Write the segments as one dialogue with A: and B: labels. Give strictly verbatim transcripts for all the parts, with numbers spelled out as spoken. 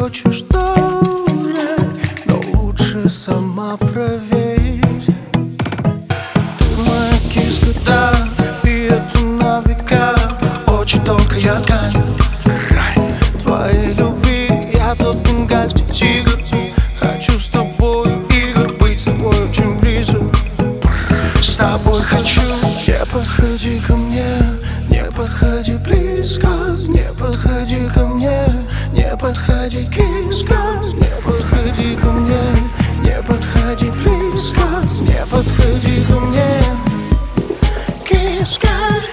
A: хочешь тоже, но лучше сама проверь. Ты моя киска, да, и это на века. Очень тонкая ткань, грань твоей любви. Я тот бенгальский тигр, хочу с тобой игр, быть с тобой очень близок. С тобой хочу. Не подходи ко мне, не подходи близко. Не подходи ко мне, не подходи, киска. Не подходи ко мне, не подходи близко. Не подходи ко мне, киска.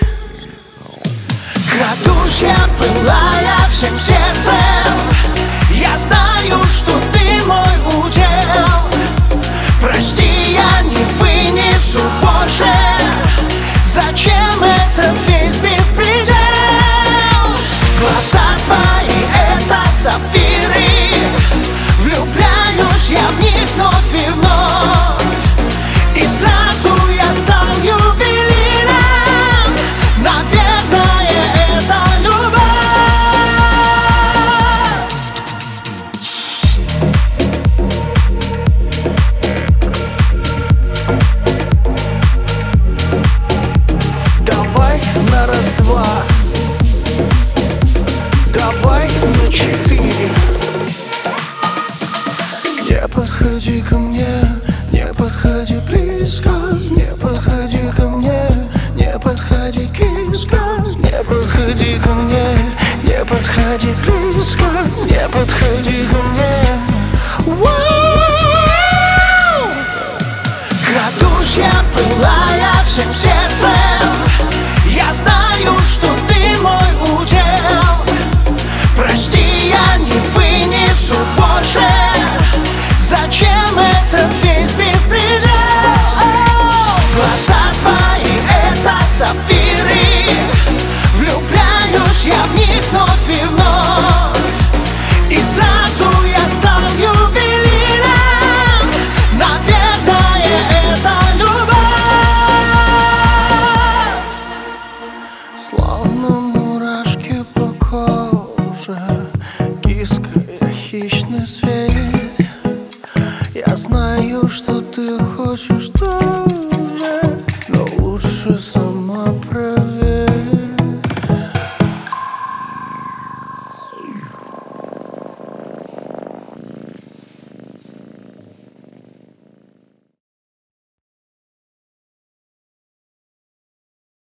A: Крадусь я, пылая всем сердцем. Я знаю, что ты мой удел. Прости, я не вынесу больше. Зачем это весь беспредел? Глаза твои — это сапфиры. Влюбляюсь я в них вновь и вновь. И сразу я стал ювелиром. Наверное, это любовь. Давай на раз-два, давай на четыре. Не подходи ко мне, не подходи близко. Не подходи ко мне, не подходи, киска. Не подходи ко мне, не подходи близко. Не подходи ко мне. Воу! Крадусь я, пылая всем сердцем. Я знаю, что ты мой удел. Прости, я не вынесу больше. Зачем это весь беспредел? Глаза твои — это сапфиры. Влюбляюсь я в них вновь и вновь. И сразу я стал ювелиром. Наверное, это любовь. Словно мурашки по коже, киска, я хищный зверь. Я знаю, что ты хочешь, что